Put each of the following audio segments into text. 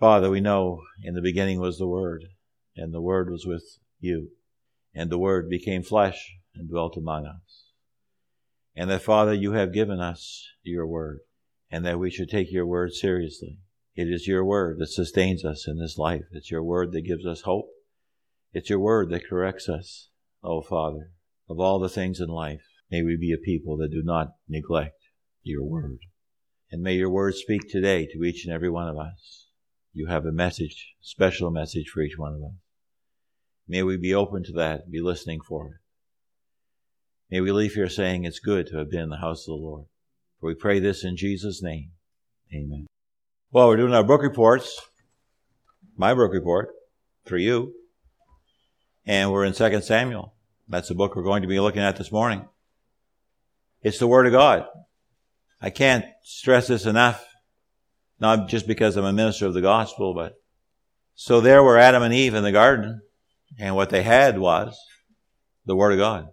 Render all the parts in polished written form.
Father, we know in the beginning was the Word, and the Word was with you, and the Word became flesh and dwelt among us. And that, Father, you have given us your Word, and that we should take your Word seriously. It is your Word that sustains us in this life. It's your Word that gives us hope. It's your Word that corrects us. Oh, Father, of all the things in life, may we be a people that do not neglect your Word. And may your Word speak today to each and every one of us. You have a message, special message for each one of us. May we be open to that, be listening for it. May we leave here saying it's good to have been in the house of the Lord. For we pray this in Jesus' name. Amen. Well, we're doing our book reports. My book report for you. And we're in 2 Samuel. That's the book we're going to be looking at this morning. It's the Word of God. I can't stress this enough, not just because I'm a minister of the gospel, but so there were Adam and Eve in the garden, and what they had was the Word of God.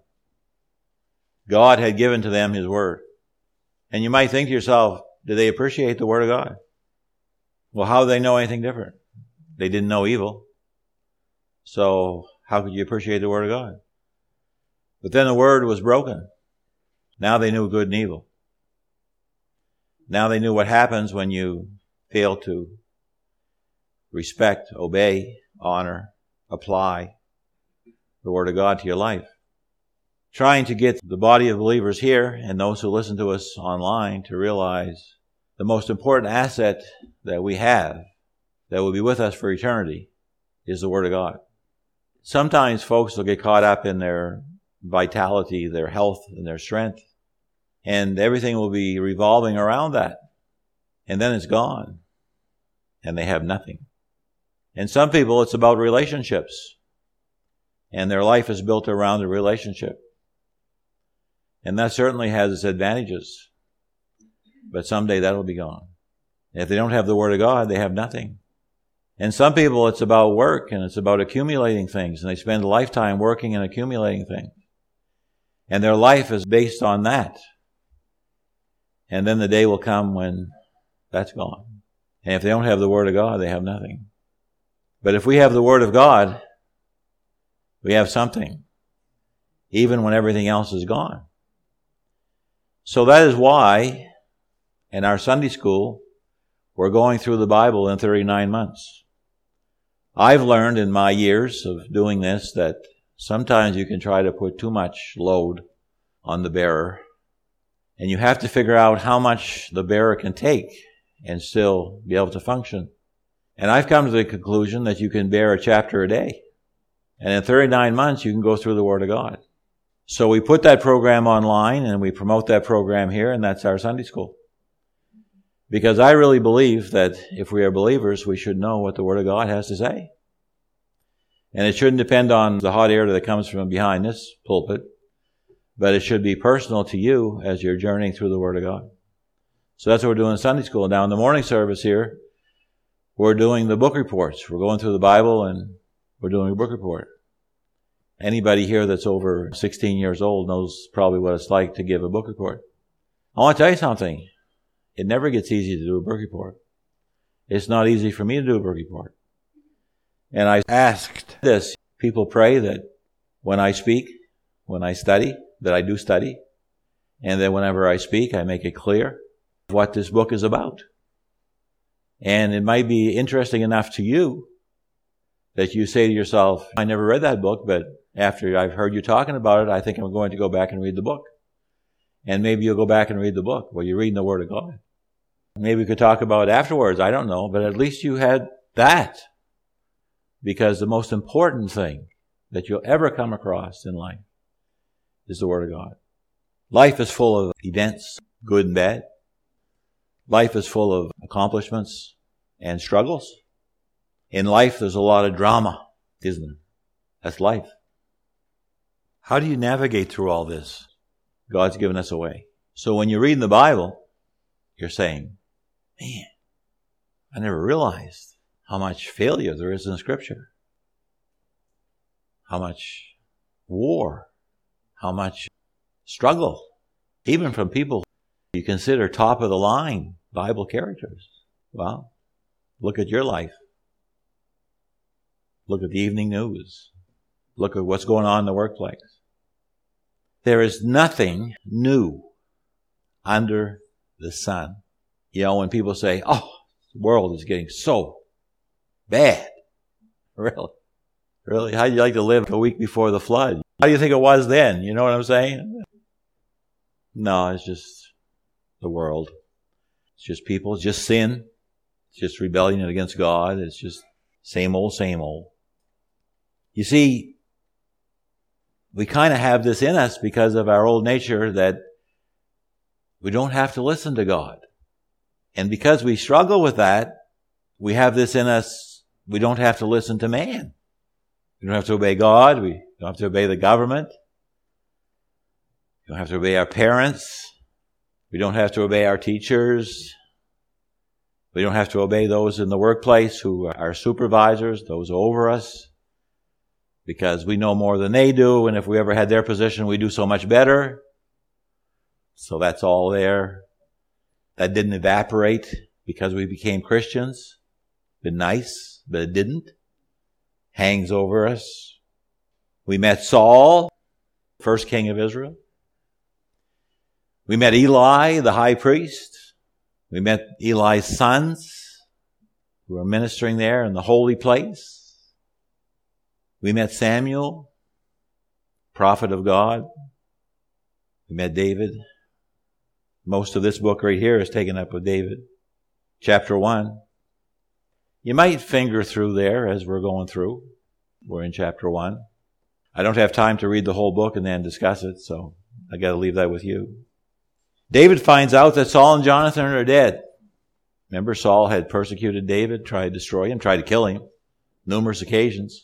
God had given to them His Word. And you might think to yourself, did they appreciate the Word of God? Well, how do they know anything different? They didn't know evil. So how could you appreciate the Word of God? But then the Word was broken. Now they knew good and evil. Now they knew what happens when you fail to respect, obey, honor, apply the Word of God to your life. Trying to get the body of believers here and those who listen to us online to realize the most important asset that we have that will be with us for eternity is the Word of God. Sometimes folks will get caught up in their vitality, their health, and their strength, and everything will be revolving around that. And then it's gone, and they have nothing. And some people, it's about relationships, and their life is built around a relationship. And that certainly has its advantages. But someday that'll be gone. And if they don't have the Word of God, they have nothing. And some people, it's about work, and it's about accumulating things, and they spend a lifetime working and accumulating things. And their life is based on that. And then the day will come when that's gone. And if they don't have the Word of God, they have nothing. But if we have the Word of God, we have something, even when everything else is gone. So that is why in our Sunday school, we're going through the Bible in 39 months. I've learned in my years of doing this that sometimes you can try to put too much load on the bearer, and you have to figure out how much the bearer can take and still be able to function. And I've come to the conclusion that you can bear a chapter a day. And in 39 months, you can go through the Word of God. So we put that program online, and we promote that program here, and that's our Sunday school. Because I really believe that if we are believers, we should know what the Word of God has to say. And it shouldn't depend on the hot air that comes from behind this pulpit, but it should be personal to you as you're journeying through the Word of God. So that's what we're doing in Sunday school. Now in the morning service here, we're doing the book reports. We're going through the Bible and we're doing a book report. Anybody here that's over 16 years old knows probably what it's like to give a book report. I want to tell you something. It never gets easy to do a book report. It's not easy for me to do a book report. And I asked this. People pray that when I speak, when I study, that I do study. And that whenever I speak, I make it clear what this book is about. And it might be interesting enough to you that you say to yourself, I never read that book, but after I've heard you talking about it, I think I'm going to go back and read the book. And maybe you'll go back and read the book. Well, you're reading the Word of God. Maybe we could talk about it afterwards. I don't know. But at least you had that. Because the most important thing that you'll ever come across in life is the Word of God. Life is full of events, good and bad. Life is full of accomplishments and struggles. In life, there's a lot of drama, isn't there? That's life. How do you navigate through all this? God's given us a way. So when you read in the Bible, you're saying, man, I never realized how much failure there is in Scripture. How much war. How much struggle. Even from people you consider top of the line Bible characters. Well, Look at your life. Look at the evening news. Look at what's going on in the workplace. There is nothing new under the sun. You know, when people say, oh, the world is getting so bad. Really? Really? How'd you like to live a week before the flood? How do you think it was then? You know what I'm saying? No, it's just the world. It's just people. It's just sin. It's just rebellion against God. It's just same old, same old. You see, we kind of have this in us because of our old nature that we don't have to listen to God. And because we struggle with that, we have this in us, we don't have to listen to man. We don't have to obey God. We don't have to obey the government. We don't have to obey our parents. We don't have to obey our teachers. We don't have to obey those in the workplace who are our supervisors, those over us, because we know more than they do, and if we ever had their position, we do so much better. So that's all there. That didn't evaporate because we became Christians. Been nice, but it didn't. Hangs over us. We met Saul, first king of Israel. We met Eli, the high priest. We met Eli's sons who were ministering there in the holy place. We met Samuel, prophet of God. We met David. Most of this book right here is taken up with David. Chapter 1. You might finger through there as we're going through. We're in chapter 1. I don't have time to read the whole book and then discuss it, so I got to leave that with you. David finds out that Saul and Jonathan are dead. Remember, Saul had persecuted David, tried to destroy him, tried to kill him, numerous occasions.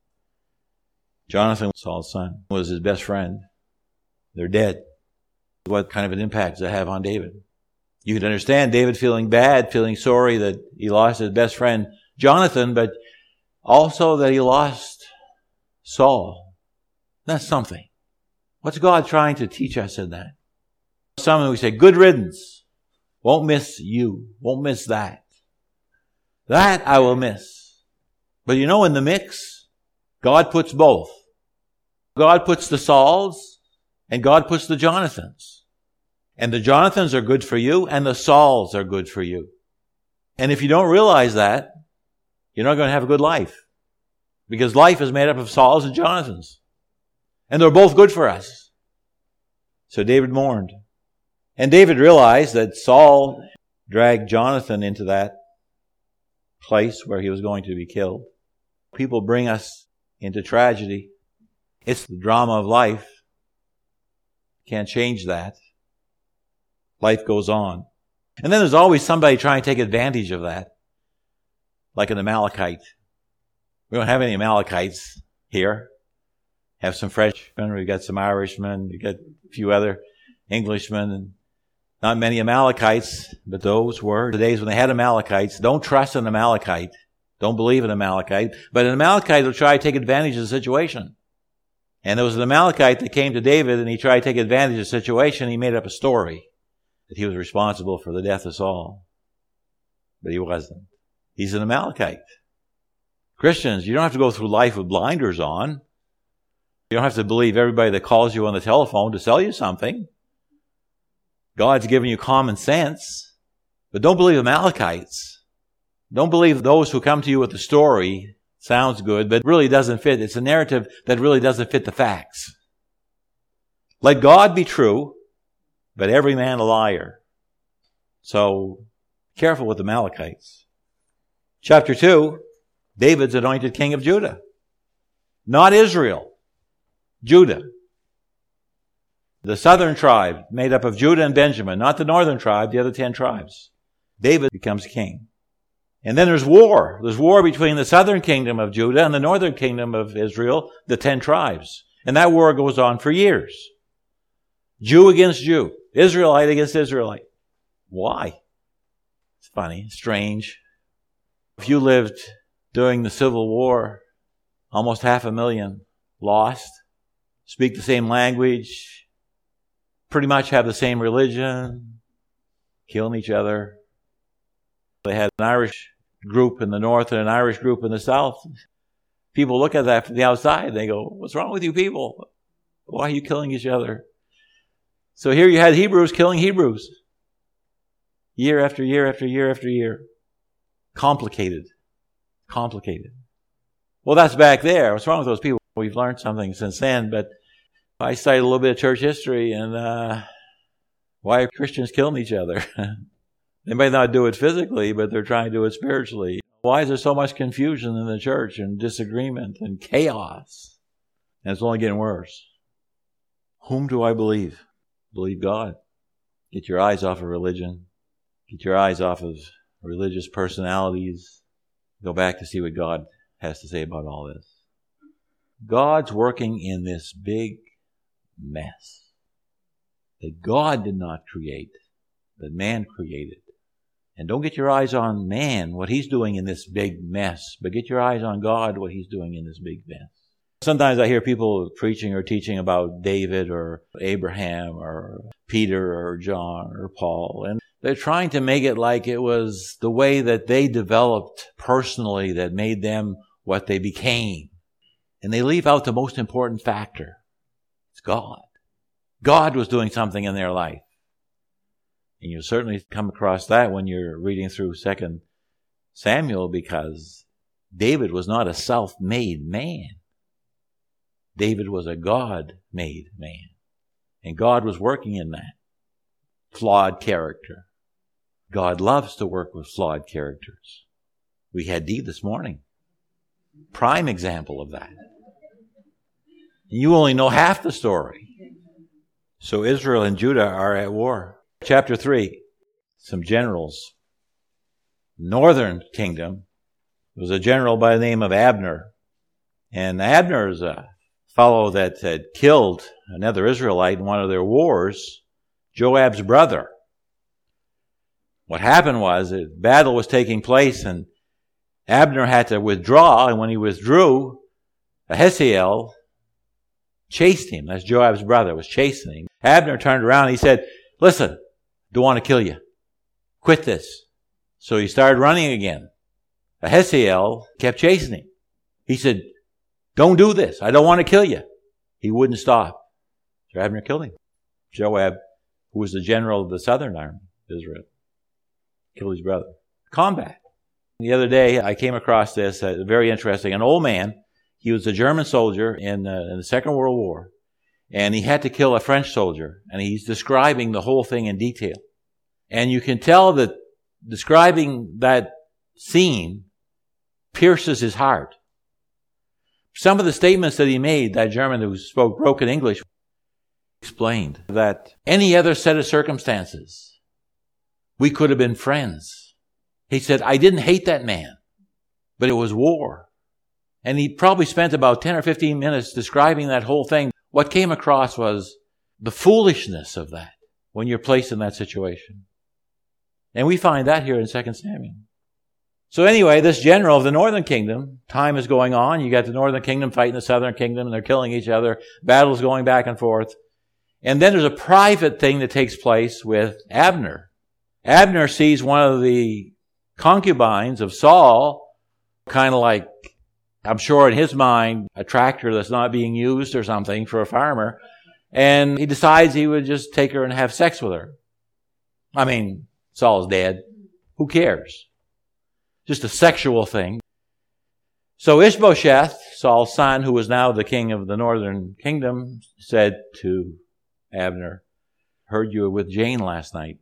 Jonathan, Saul's son, was his best friend. They're dead. What kind of an impact does that have on David? You can understand David feeling bad, feeling sorry that he lost his best friend, Jonathan, but also that he lost Saul. That's something. What's God trying to teach us in that? Some we say, good riddance. Won't miss you. Won't miss that. That I will miss. But you know, in the mix, God puts both. God puts the Sauls and God puts the Jonathans. And the Jonathans are good for you and the Sauls are good for you. And if you don't realize that, you're not going to have a good life. Because life is made up of Sauls and Jonathans. And they're both good for us. So David mourned. And David realized that Saul dragged Jonathan into that place where he was going to be killed. People bring us into tragedy. It's the drama of life. Can't change that. Life goes on. And then there's always somebody trying to take advantage of that. Like an Amalekite. We don't have any Amalekites here. Have some Frenchmen, we've got some Irishmen, we've got a few other Englishmen, and not many Amalekites, but those were the days when they had Amalekites. Don't trust an Amalekite. Don't believe an Amalekite. But an Amalekite will try to take advantage of the situation. And there was an Amalekite that came to David and he tried to take advantage of the situation. He made up a story that he was responsible for the death of Saul. But he wasn't. He's an Amalekite. Christians, you don't have to go through life with blinders on. You don't have to believe everybody that calls you on the telephone to sell you something. God's given you common sense. But don't believe Amalekites. Don't believe those who come to you with a story. Sounds good, but really doesn't fit. It's a narrative that really doesn't fit the facts. Let God be true, but every man a liar. So, careful with the Amalekites. Chapter 2, David's anointed king of Judah. Not Israel. Judah. The southern tribe made up of Judah and Benjamin, not the northern tribe, the other 10 tribes. David becomes king. And then there's war. There's war between the southern kingdom of Judah and the northern kingdom of Israel, the 10 tribes. And that war goes on for years. Jew against Jew. Israelite against Israelite. Why? It's funny, strange. If you lived during the Civil War, almost 500,000 lost, speak the same language, pretty much have the same religion, killing each other. They had an Irish group in the north and an Irish group in the south. People look at that from the outside and they go, what's wrong with you people? Why are you killing each other? So here you had Hebrews killing Hebrews. Year after year after year after year. Complicated. Well, that's back there. What's wrong with those people? We've learned something since then, but I studied a little bit of church history, and why are Christians killing each other? They may not do it physically, but they're trying to do it spiritually. Why is there so much confusion in the church and disagreement and chaos? And it's only getting worse. Whom do I believe? Believe God. Get your eyes off of religion. Get your eyes off of religious personalities. Go back to see what God has to say about all this. God's working in this big mess that God did not create, that man created. And don't get your eyes on man, what he's doing in this big mess, but get your eyes on God, what he's doing in this big mess. Sometimes I hear people preaching or teaching about David or Abraham or Peter or John or Paul, and they're trying to make it like it was the way that they developed personally that made them what they became. And they leave out the most important factor. It's God. God was doing something in their life. And you'll certainly come across that when you're reading through 2 Samuel, because David was not a self-made man. David was a God-made man. And God was working in that flawed character. God loves to work with flawed characters. We had Dee this morning. Prime example of that. You only know half the story. So Israel and Judah are at war. Chapter 3, some generals. Northern kingdom was a general by the name of Abner. And Abner is a fellow that had killed another Israelite in one of their wars, Joab's brother. What happened was a battle was taking place and Abner had to withdraw, and when he withdrew, Ahaziel chased him. That's Joab's brother, was chasing him. Abner turned around and he said, listen, don't want to kill you. Quit this. So he started running again. Ahaziel kept chasing him. He said, don't do this. I don't want to kill you. He wouldn't stop. So Abner killed him. Joab, who was the general of the southern army of Israel, killed his brother. Combat. The other day, I came across this, very interesting. An old man, he was a German soldier in the Second World War, and he had to kill a French soldier, and he's describing the whole thing in detail. And you can tell that describing that scene pierces his heart. Some of the statements that he made, that German who spoke broken English, explained that any other set of circumstances, we could have been friends. He said, I didn't hate that man, but it was war. And he probably spent about 10 or 15 minutes describing that whole thing. What came across was the foolishness of that when you're placed in that situation. And we find that here in 2 Samuel. So anyway, this general of the northern kingdom, time is going on. You got the northern kingdom fighting the southern kingdom, and they're killing each other. Battles going back and forth. And then there's a private thing that takes place with Abner. Abner sees one of the concubines of Saul, kind of like, I'm sure in his mind, a tractor that's not being used or something for a farmer. And he decides he would just take her and have sex with her. I mean, Saul's dead. Who cares? Just a sexual thing. So Ishbosheth, Saul's son, who was now the king of the northern kingdom, said to Abner, heard you were with Jane last night.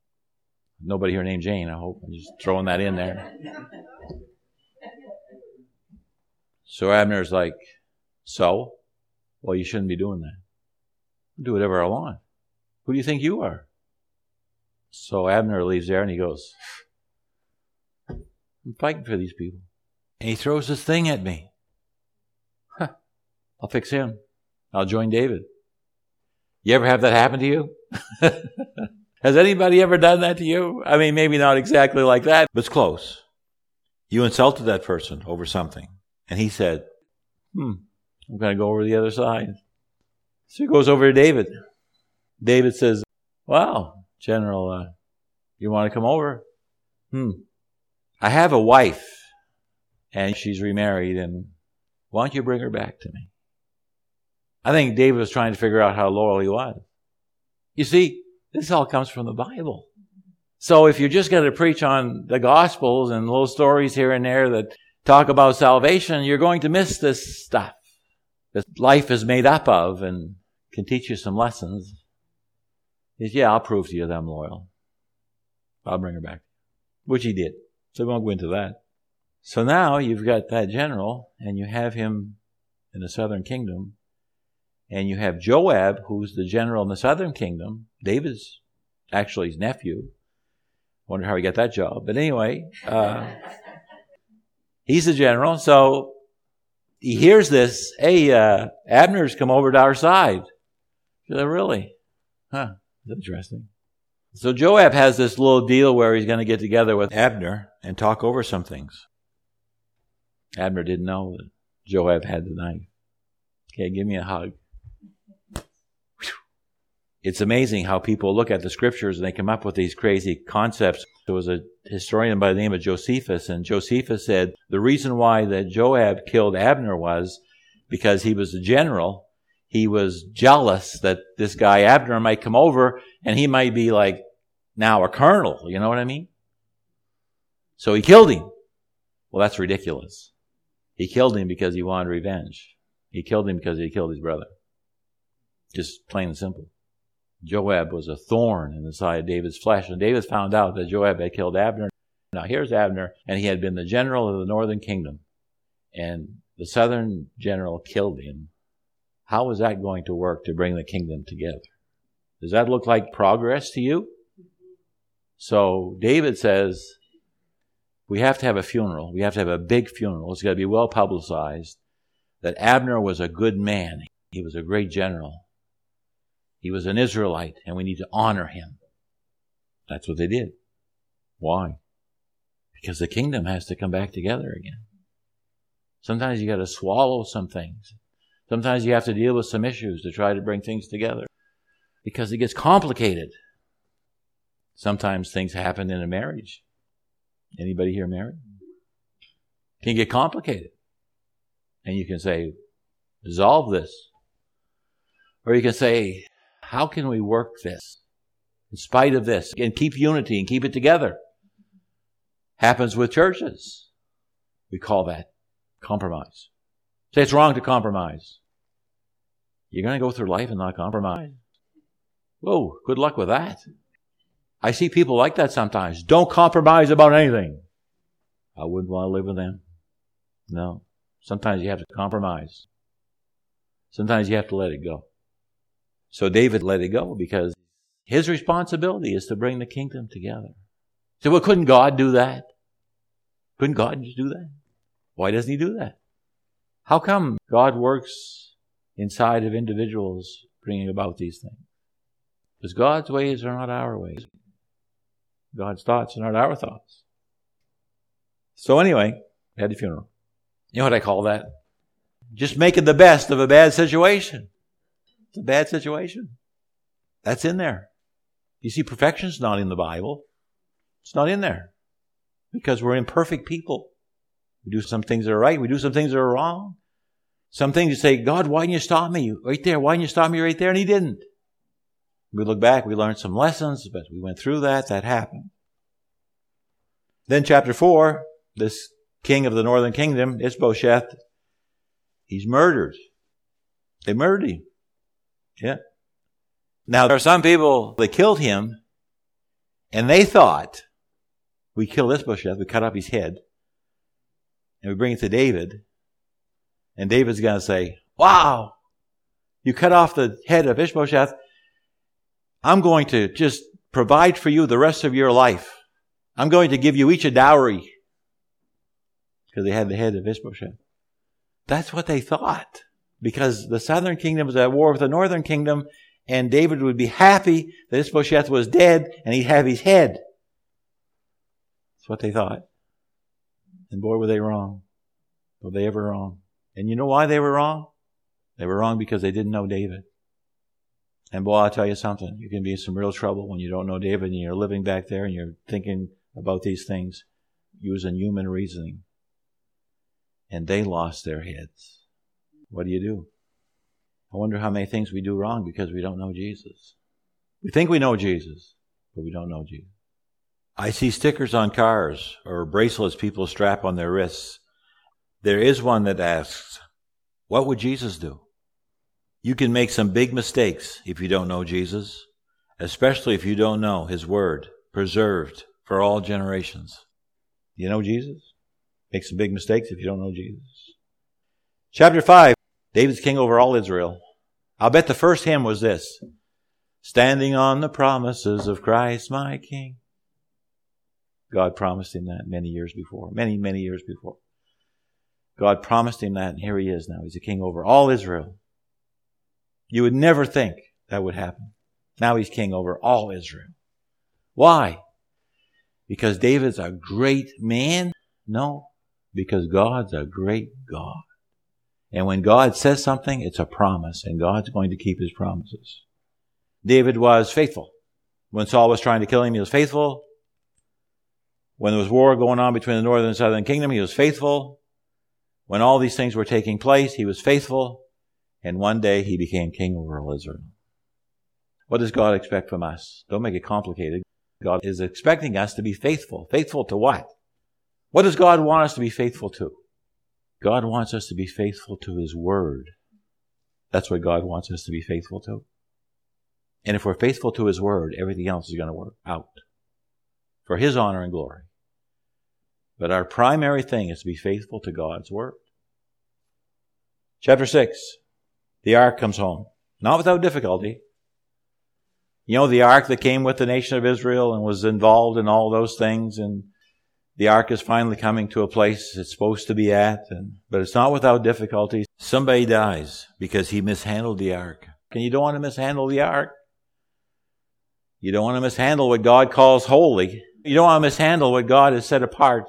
Nobody here named Jane, I hope. I'm just throwing that in there. So Abner's like, so? Well, you shouldn't be doing that. I'll do whatever I want. Who do you think you are? So Abner leaves there and he goes, I'm fighting for these people. And he throws this thing at me. I'll fix him. I'll join David. You ever have that happen to you? Has anybody ever done that to you? I mean, maybe not exactly like that, but it's close. You insulted that person over something. And he said, I'm going to go over to the other side. So he goes over to David. David says, wow, General, you want to come over? I have a wife, and she's remarried, and why don't you bring her back to me? I think David was trying to figure out how loyal he was. You see, this all comes from the Bible. So if you're just going to preach on the Gospels and little stories here and there that talk about salvation, you're going to miss this stuff that life is made up of and can teach you some lessons. Yeah, I'll prove to you that I'm loyal. I'll bring her back. Which he did. So we won't go into that. So now you've got that general, and you have him in the southern kingdom, and you have Joab, who's the general in the southern kingdom. David's actually his nephew. Wonder how he got that job. But anyway, he's the general. So he hears this. Hey, Abner's come over to our side. He said, really? Huh, that's interesting. So Joab has this little deal where he's going to get together with Abner and talk over some things. Abner didn't know that Joab had the knife. Okay, give me a hug. It's amazing how people look at the scriptures and they come up with these crazy concepts. There was a historian by the name of Josephus, and Josephus said the reason why that Joab killed Abner was because he was a general. He was jealous that this guy Abner might come over and he might be like now a colonel. You know what I mean? So he killed him. Well, that's ridiculous. He killed him because he wanted revenge. He killed him because he killed his brother. Just plain and simple. Joab was a thorn in the side of David's flesh, and David found out that Joab had killed Abner. Now here's Abner, and he had been the general of the northern kingdom, and the southern general killed him. How was that going to work to bring the kingdom together? Does that look like progress to you? So David says, we have to have a funeral. We have to have a big funeral. It's got to be well publicized that Abner was a good man. He was a great general. He was an Israelite, and we need to honor him. That's what they did. Why? Because the kingdom has to come back together again. Sometimes you got to swallow some things. Sometimes you have to deal with some issues to try to bring things together. Because it gets complicated. Sometimes things happen in a marriage. Anybody here married? It can get complicated. And you can say, dissolve this. Or you can say, how can we work this in spite of this and keep unity and keep it together? Happens with churches. We call that compromise. Say it's wrong to compromise. You're going to go through life and not compromise? Whoa, good luck with that. I see people like that sometimes. Don't compromise about anything. I wouldn't want to live with them. No. Sometimes you have to compromise. Sometimes you have to let it go. So David let it go because his responsibility is to bring the kingdom together. So well, couldn't God do that? Couldn't God just do that? Why doesn't he do that? How come God works inside of individuals bringing about these things? Because God's ways are not our ways. God's thoughts are not our thoughts. So anyway, we had the funeral. You know what I call that? Just making the best of a bad situation. It's a bad situation. That's in there. You see, perfection's not in the Bible. It's not in there. Because we're imperfect people. We do some things that are right. We do some things that are wrong. Some things you say, God, why didn't you stop me right there? Why didn't you stop me right there? And he didn't. We look back, we learned some lessons, but we went through that. That happened. Then chapter 4, this king of the northern kingdom, Ishbosheth, he's murdered. They murdered him. Yeah. Now, there are some people, they killed him, and they thought, we kill Ishbosheth, we cut off his head, and we bring it to David, and David's going to say, wow, you cut off the head of Ishbosheth, I'm going to just provide for you the rest of your life. I'm going to give you each a dowry. Because they had the head of Ishbosheth. That's what they thought. Because the southern kingdom was at war with the northern kingdom, and David would be happy that Ishbosheth was dead, and he'd have his head. That's what they thought. And boy, were they wrong. Were they ever wrong? And you know why they were wrong? They were wrong because they didn't know David. And boy, I'll tell you something. You can be in some real trouble when you don't know David and you're living back there and you're thinking about these things. using human reasoning. And they lost their heads. What do you do? I wonder how many things we do wrong because we don't know Jesus. We think we know Jesus, but we don't know Jesus. I see stickers on cars or bracelets people strap on their wrists. There is one that asks, what would Jesus do? You can make some big mistakes if you don't know Jesus, especially if you don't know His Word, preserved for all generations. Do you know Jesus? Make some big mistakes if you don't know Jesus. Chapter 5, David's king over all Israel. I'll bet the first hymn was this: standing on the promises of Christ my King. God promised him that many years before. Many, many years before. God promised him that, and here he is now. He's a king over all Israel. You would never think that would happen. Now he's king over all Israel. Why? Because David's a great man? No, because God's a great God. And when God says something, it's a promise, and God's going to keep His promises. David was faithful. When Saul was trying to kill him, he was faithful. When there was war going on between the northern and southern kingdom, he was faithful. When all these things were taking place, he was faithful. And one day he became king over all Israel. What does God expect from us? Don't make it complicated. God is expecting us to be faithful. Faithful to what? What does God want us to be faithful to? God wants us to be faithful to His Word. That's what God wants us to be faithful to. And if we're faithful to His Word, everything else is going to work out for His honor and glory. But our primary thing is to be faithful to God's Word. Chapter 6. The ark comes home. Not without difficulty. You know, the ark that came with the nation of Israel and was involved in all those things, and the ark is finally coming to a place it's supposed to be at, but it's not without difficulty. Somebody dies because he mishandled the ark. And you don't want to mishandle the ark. You don't want to mishandle what God calls holy. You don't want to mishandle what God has set apart.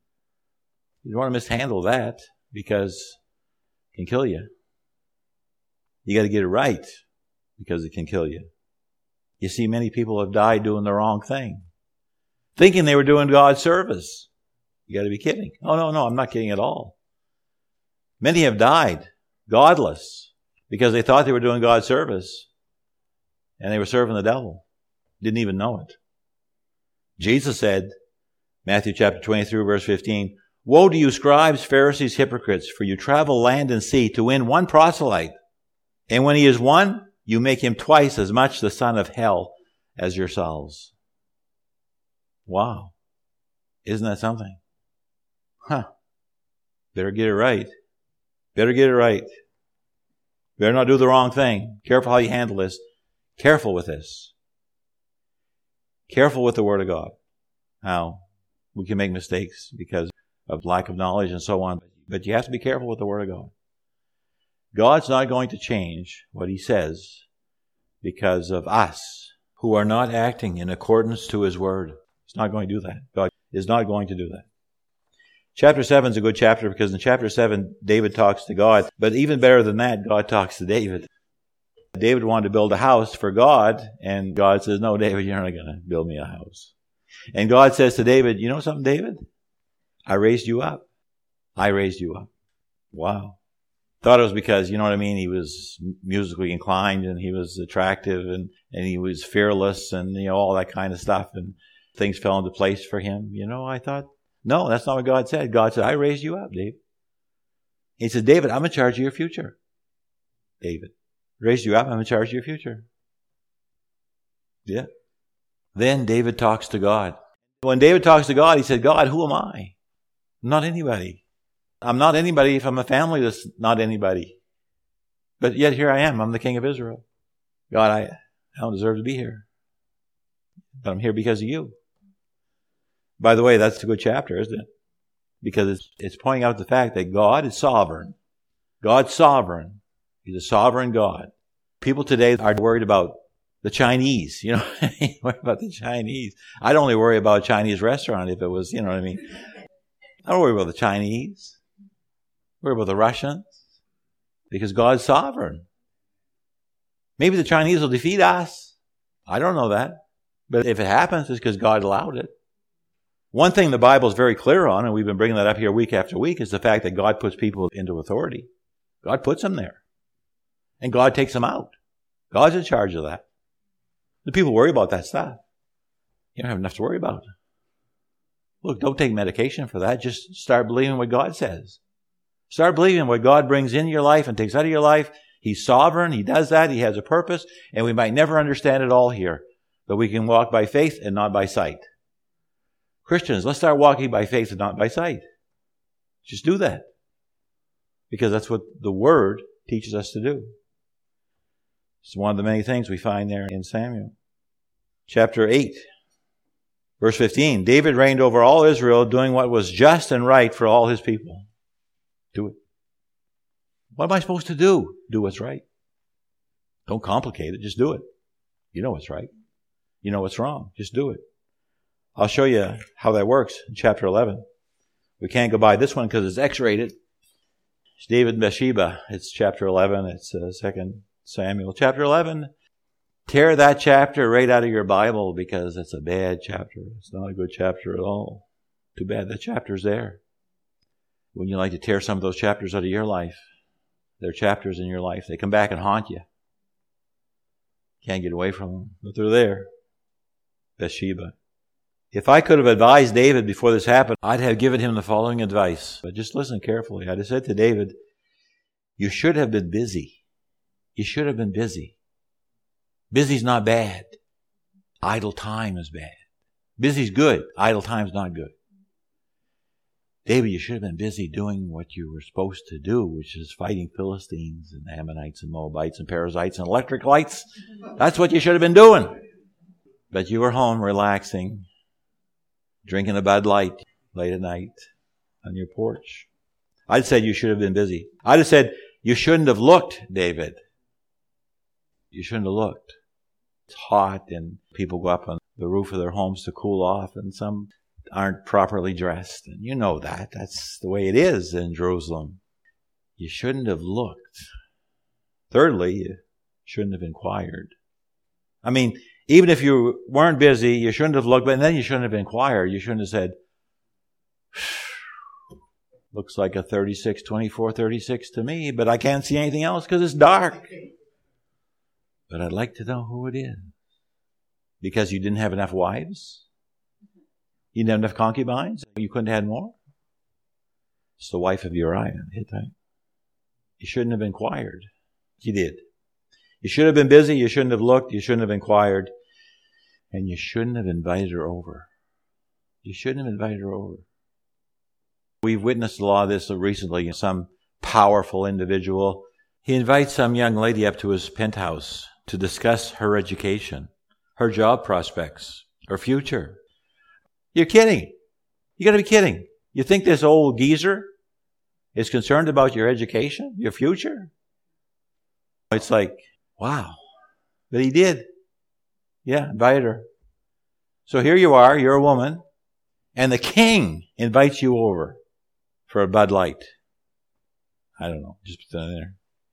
You don't want to mishandle that because it can kill you. You got to get it right because it can kill you. You see, many people have died doing the wrong thing, thinking they were doing God's service. You got to be kidding. Oh, no, I'm not kidding at all. Many have died godless because they thought they were doing God's service and they were serving the devil. Didn't even know it. Jesus said, Matthew chapter 23, verse 15, "Woe to you, scribes, Pharisees, hypocrites, for you travel land and sea to win one proselyte. And when he is won, you make him twice as much the son of hell as yourselves." Wow. Isn't that something? Better get it right. Better get it right. Better not do the wrong thing. Careful how you handle this. Careful with this. Careful with the Word of God. How we can make mistakes because of lack of knowledge and so on. But you have to be careful with the Word of God. God's not going to change what He says because of us who are not acting in accordance to His Word. He's not going to do that. God is not going to do that. Chapter 7 is a good chapter because in chapter 7, David talks to God. But even better than that, God talks to David. David wanted to build a house for God, and God says, "No, David, you're not going to build me a house." And God says to David, "You know something, David? I raised you up. I raised you up." Wow. Thought it was because, you know what I mean, he was musically inclined and he was attractive and he was fearless and, you know, all that kind of stuff, and things fell into place for him. You know, I thought, no, that's not what God said. God said, "I raised you up, David." He said, "David, I'm in charge of your future." David, raised you up, I'm in charge of your future. Yeah. Then David talks to God. When David talks to God, he said, "God, who am I? I'm not anybody. I'm not anybody from a family that's not anybody. But yet here I am. I'm the king of Israel. God, I don't deserve to be here. But I'm here because of you." By the way, that's a good chapter, isn't it? Because it's pointing out the fact that God is sovereign. God's sovereign. He's a sovereign God. People today are worried about the Chinese, you know, worried about the Chinese. I'd only worry about a Chinese restaurant if it was, you know what I mean? I don't worry about the Chinese. I worry about the Russians. Because God's sovereign. Maybe the Chinese will defeat us. I don't know that. But if it happens, it's because God allowed it. One thing the Bible is very clear on, and we've been bringing that up here week after week, is the fact that God puts people into authority. God puts them there. And God takes them out. God's in charge of that. The people worry about that stuff. You don't have enough to worry about. Look, don't take medication for that. Just start believing what God says. Start believing what God brings into your life and takes out of your life. He's sovereign. He does that. He has a purpose. And we might never understand it all here. But we can walk by faith and not by sight. Christians, let's start walking by faith and not by sight. Just do that. Because that's what the Word teaches us to do. It's one of the many things we find there in Samuel. Chapter 8, verse 15. David reigned over all Israel, doing what was just and right for all his people. Do it. What am I supposed to do? Do what's right. Don't complicate it. Just do it. You know what's right. You know what's wrong. Just do it. I'll show you how that works in chapter 11. We can't go by this one because it's X-rated. It's David and Bathsheba. It's chapter 11. It's 2 Samuel. Chapter 11. Tear that chapter right out of your Bible because it's a bad chapter. It's not a good chapter at all. Too bad that chapter's there. Wouldn't you like to tear some of those chapters out of your life? They're chapters in your life. They come back and haunt you. Can't get away from them, but they're there. Bathsheba. If I could have advised David before this happened, I'd have given him the following advice. But just listen carefully. I'd have said to David, you should have been busy. You should have been busy. Busy's not bad. Idle time is bad. Busy's good. Idle time's not good. David, you should have been busy doing what you were supposed to do, which is fighting Philistines and Ammonites and Moabites and Perizzites and electric lights. That's what you should have been doing. But you were home relaxing, drinking a Bud Light late at night on your porch. I'd said you should have been busy. I'd have said you shouldn't have looked, David. You shouldn't have looked. It's hot and people go up on the roof of their homes to cool off and some aren't properly dressed. And you know that. That's the way it is in Jerusalem. You shouldn't have looked. Thirdly, you shouldn't have inquired. I mean, even if you weren't busy, you shouldn't have looked, but then you shouldn't have inquired. You shouldn't have said, looks like a 36-24-36 to me, but I can't see anything else because it's dark. But I'd like to know who it is. Because you didn't have enough wives? You didn't have enough concubines? You couldn't have had more? It's the wife of Uriah, Hittite. You shouldn't have inquired. You did. You should have been busy. You shouldn't have looked. You shouldn't have inquired. And you shouldn't have invited her over. You shouldn't have invited her over. We've witnessed a lot of this recently. Some powerful individual, he invites some young lady up to his penthouse to discuss her education, her job prospects, her future. You're kidding. You got to be kidding. You think this old geezer is concerned about your education, your future? It's like, wow. But he did. Yeah, invited her. So here you are, you're a woman, and the king invites you over for a Bud Light. I don't know, just put that in there.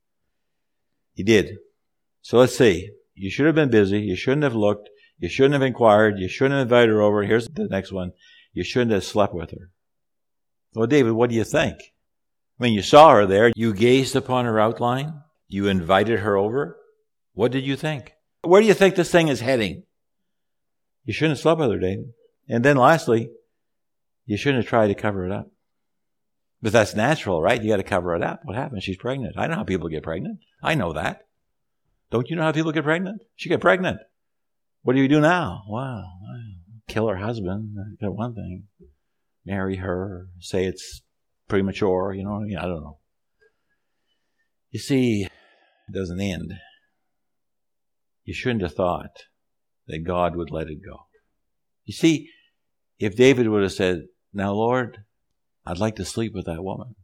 He did. So let's see. You should have been busy. You shouldn't have looked. You shouldn't have inquired. You shouldn't have invited her over. Here's the next one. You shouldn't have slept with her. Well, David, what do you think? I mean, you saw her there. You gazed upon her outline. You invited her over. What did you think? Where do you think this thing is heading? You shouldn't have slept with her, David. And then lastly, you shouldn't have tried to cover it up. But that's natural, right? You got to cover it up. What happened? She's pregnant. I know how people get pregnant. I know that. Don't you know how people get pregnant? She got pregnant. What do you do now? Wow. Kill her husband. That's one thing. Marry her. Say it's premature. You know what I mean? I don't know. You see, it doesn't end. You shouldn't have thought that God would let it go. You see, if David would have said, now, Lord, I'd like to sleep with that woman.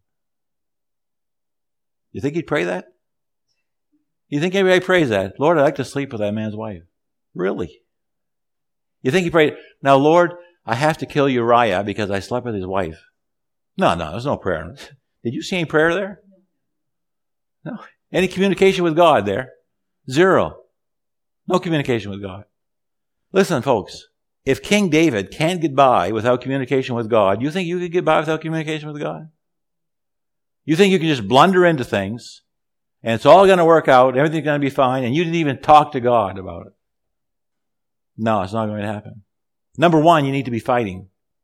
You think he'd pray that? You think anybody prays that? Lord, I'd like to sleep with that man's wife. Really? You think he prayed, now, Lord, I have to kill Uriah because I slept with his wife. No, there's no prayer. Did you see any prayer there? No. Any communication with God there? Zero. No communication with God. Listen, folks. If King David can't get by without communication with God, you think you could get by without communication with God? You think you can just blunder into things and it's all going to work out, everything's going to be fine, and you didn't even talk to God about it? No, it's not going to happen. Number one, you need to be fighting.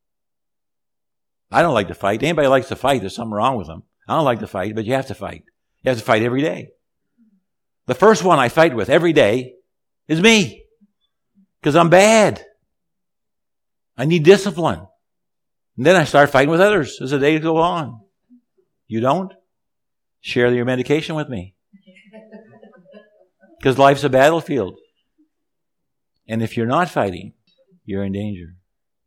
I don't like to fight. Anybody likes to fight, there's something wrong with them. I don't like to fight, but you have to fight. You have to fight every day. The first one I fight with every day is me. Because I'm bad. I need discipline. And then I start fighting with others as the days go on. You don't? Share your medication with me. Because life's a battlefield. And if you're not fighting, you're in danger.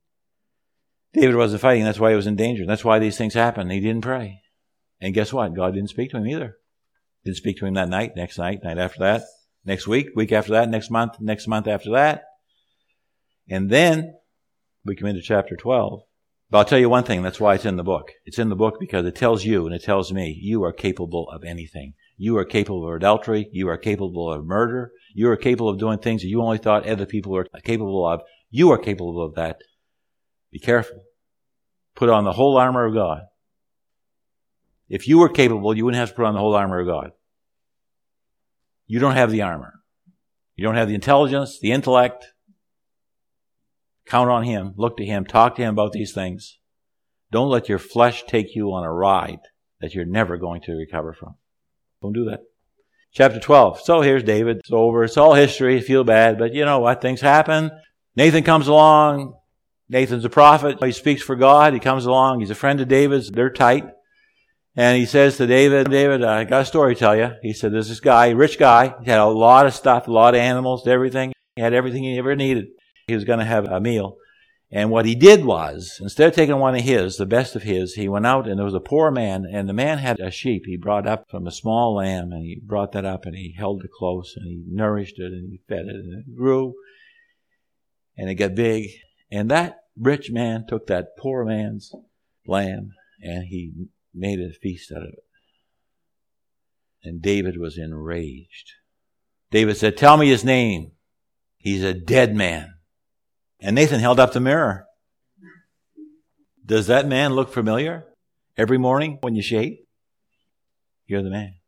David wasn't fighting. That's why he was in danger. That's why these things happened. He didn't pray. And guess what? God didn't speak to him either. Didn't speak to him that night, next night, night after that, next week, week after that, next month after that. And then we come into chapter 12. But I'll tell you one thing, that's why it's in the book. It's in the book because it tells you and it tells me you are capable of anything. You are capable of adultery. You are capable of murder. You are capable of doing things that you only thought other people were capable of. You are capable of that. Be careful. Put on the whole armor of God. If you were capable, you wouldn't have to put on the whole armor of God. You don't have the armor. You don't have the intelligence, the intellect. Count on Him. Look to Him. Talk to Him about these things. Don't let your flesh take you on a ride that you're never going to recover from. Don't do that. Chapter 12. So here's David. It's over. It's all history. You feel bad, but you know what? Things happen. Nathan comes along. Nathan's a prophet. He speaks for God. He comes along. He's a friend of David's. They're tight. And he says to David, I got a story to tell you. He said, there's this guy, rich guy. He had a lot of stuff, a lot of animals, everything. He had everything he ever needed. He was going to have a meal. And what he did was, instead of taking one of his, the best of his, he went out and there was a poor man, and the man had a sheep he brought up from a small lamb, and he brought that up and he held it close and he nourished it and he fed it and it grew and it got big. And that rich man took that poor man's lamb and he made a feast out of it. And David was enraged. David said, tell me his name. He's a dead man. And Nathan held up the mirror. Does that man look familiar? Every morning when you shave? You're the man.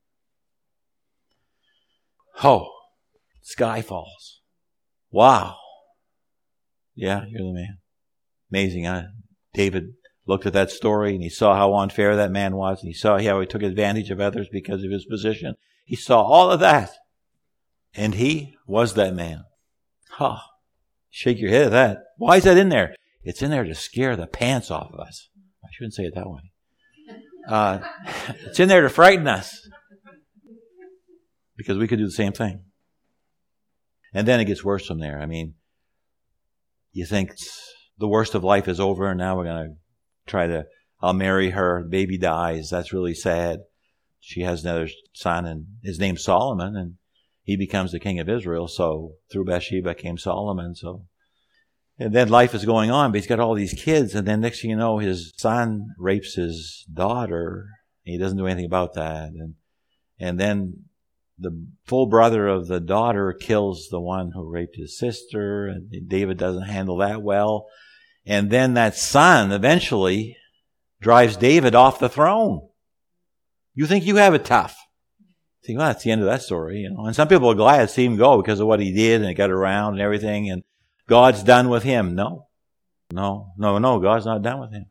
Oh, sky falls. Wow. Yeah, you're the man. Amazing, huh? David looked at that story and he saw how unfair that man was. And he saw how he took advantage of others because of his position. He saw all of that. And he was that man. Huh. Shake your head at that. Why is that in there? It's in there to scare the pants off of us. I shouldn't say it that way. It's in there to frighten us. Because we could do the same thing. And then it gets worse from there. I mean, you think the worst of life is over and now we're going to I'll marry her. The baby dies. That's really sad. She has another son and his name's Solomon, and he becomes the king of Israel. So through Bathsheba came Solomon. And then life is going on, but he's got all these kids. And then next thing you know, his son rapes his daughter. He doesn't do anything about that. And then the full brother of the daughter kills the one who raped his sister. And David doesn't handle that well. And then that son eventually drives David off the throne. You think you have it tough. You think, well, that's the end of that story, you know. And some people are glad to see him go because of what he did and he got around and everything, and God's done with him. No. God's not done with him.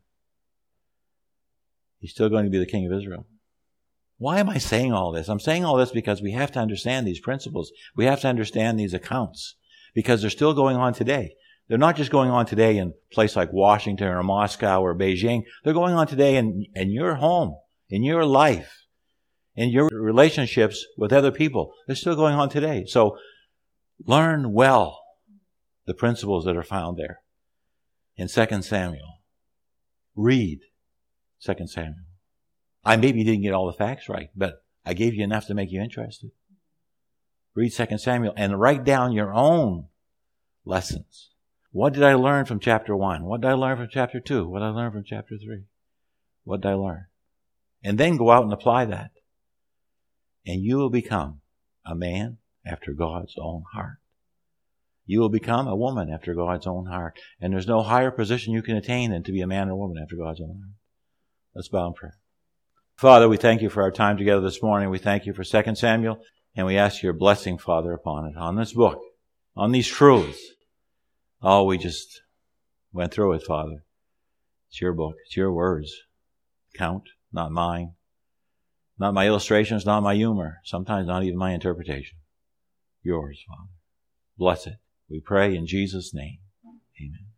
He's still going to be the king of Israel. Why am I saying all this? I'm saying all this because we have to understand these principles. We have to understand these accounts because they're still going on today. They're not just going on today in a place like Washington or Moscow or Beijing. They're going on today in your home, in your life, in your relationships with other people. They're still going on today. So learn well the principles that are found there in 2 Samuel. Read 2 Samuel. I maybe didn't get all the facts right, but I gave you enough to make you interested. Read 2 Samuel and write down your own lessons. What did I learn from chapter 1? What did I learn from chapter 2? What did I learn from chapter 3? What did I learn? And then go out and apply that. And you will become a man after God's own heart. you will become a woman after God's own heart. And there's no higher position you can attain than to be a man or woman after God's own heart. Let's bow in prayer. Father, we thank you for our time together this morning. We thank you for 2 Samuel, and we ask your blessing, Father, upon it, on this book, on these truths. Oh, we just went through it, Father. It's your book. It's your words. Count, not mine. Not my illustrations, not my humor. Sometimes not even my interpretation. Yours, Father. Bless it. We pray in Jesus' name. Amen.